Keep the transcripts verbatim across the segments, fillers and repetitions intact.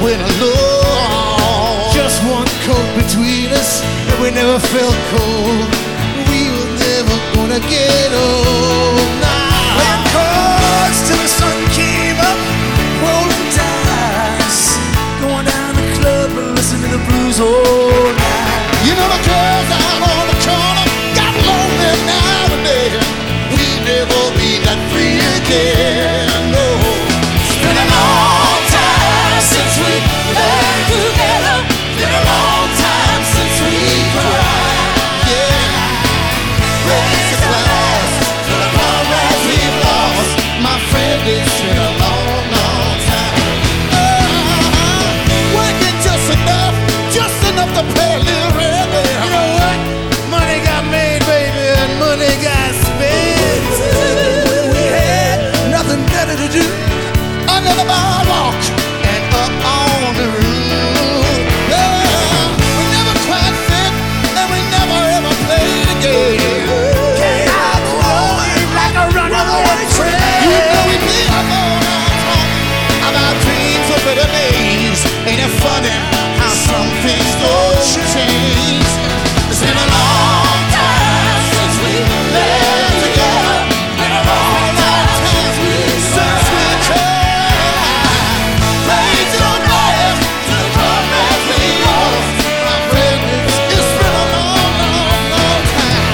went alone. Just one coat between us, and we never felt cold. We were never gonna get old. Nah. Playing cards till the sun came up, rolling dice, going down the club and listening to the blues all night. You know the girls out on the corner got lonely now and then. We never be that free again. No. It's been a long time since we learned together. Been a long time since we cried. Yeah. Raise a glass to the comrades we've lost. My friend, it's been a long, long time. Uh, working just enough, just enough to pay a little rent. You know what? Money got made, baby, and money got spent. When we had nothing better to do, under the boardwalk and up on the roof. Yeah, we never quite fit, and we never ever played a game. Can't outgrow it like a runaway train. You know we be up all night talking about dreams of better days. Ain't it funny how some things don't change? It's been a long time since we lived together. Been a long time since we since we tried. Raise your glass to the comrades we lost. My friend, it's been a long, long, long time.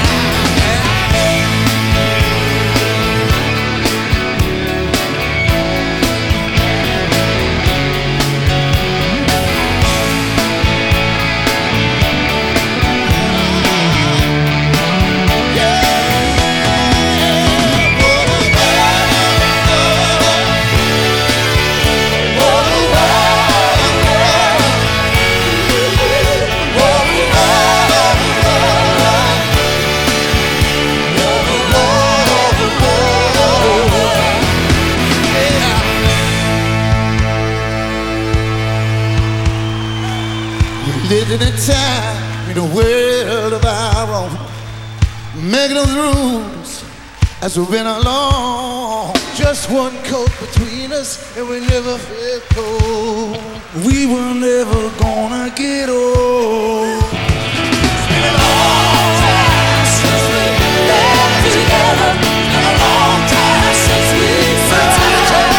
Living in time in a world of our own, making those rules as we went along. Just one coat between us, and we never felt cold. We were never gonna get old. It's been a long time since we lived together. It's been a long time since we tried.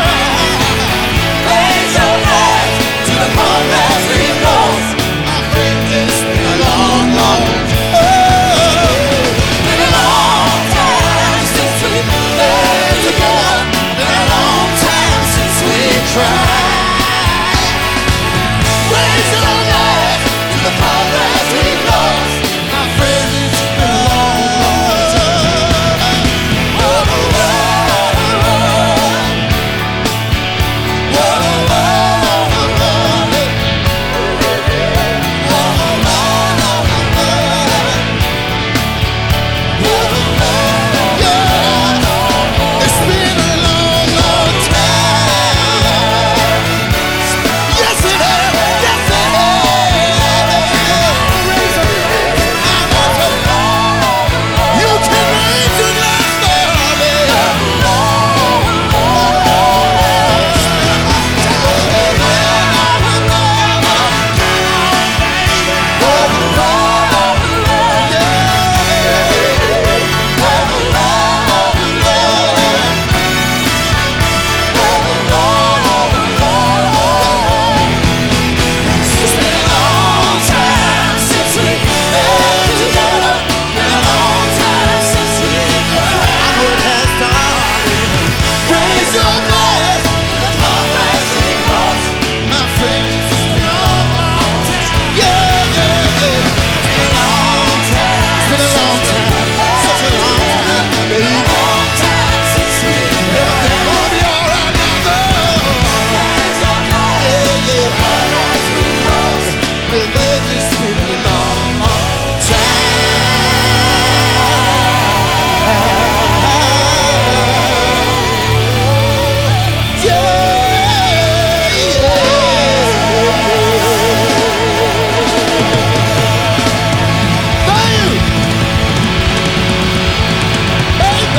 Raise your glass to the comrades we've lost. It's been a long, long, oh, been a long time since we lived together. Been a long time since we tried. Raise your glass to the comrades we've lost. My friend, it's been a long, long time. Oh, oh, oh, oh, oh, oh, oh.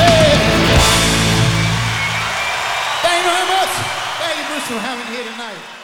for having me here tonight.